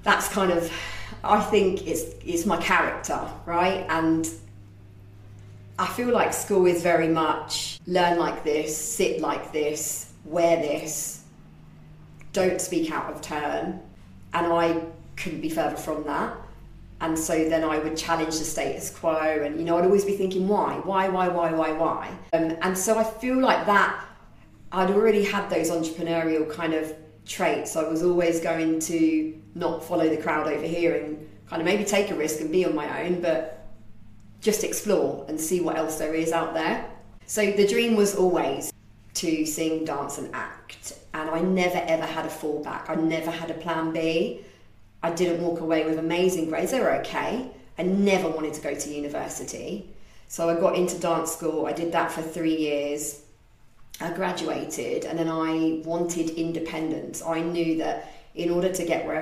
that's kind of, I think it's my character, right? And I feel like school is very much learn like this, sit like this, wear this, don't speak out of turn. And I couldn't be further from that. And so then I would challenge the status quo, and I'd always be thinking, why? And so I feel like that I'd already had those entrepreneurial kind of traits. I was always going to not follow the crowd over here and kind of maybe take a risk and be on my own, but just explore and see what else there is out there. So the dream was always to sing, dance and act, and I never ever had a fallback. I never had a plan B. I didn't walk away with amazing grades. They were okay. I never wanted to go to university. So I got into dance school. I did that for 3 years. I graduated, and then I wanted independence. I knew that in order to get where I